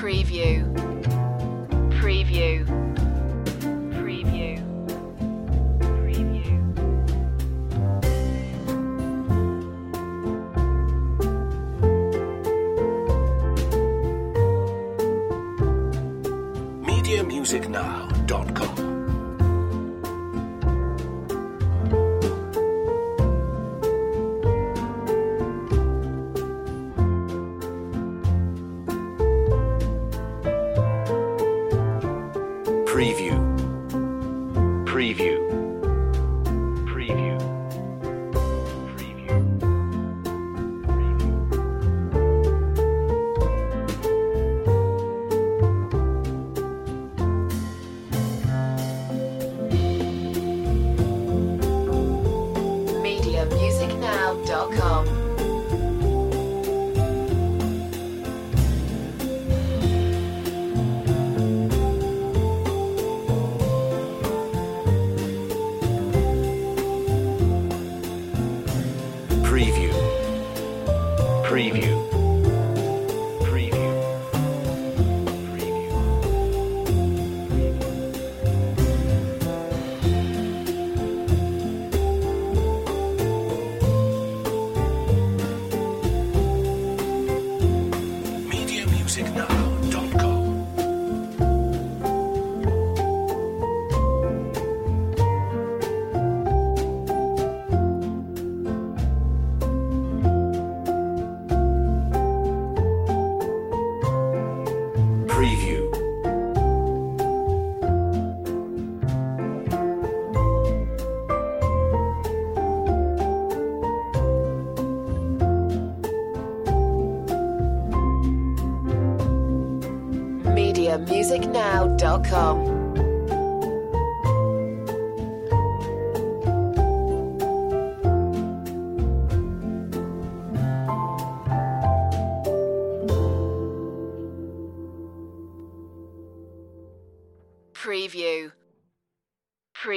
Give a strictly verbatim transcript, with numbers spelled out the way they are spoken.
Preview. Preview. Preview. Preview. media music now dot com. Preview. Preview. Preview. Preview. media music now dot com. Preview. Preview. Preview. Preview. media music now dot com. Preview. media music now dot com. Preview.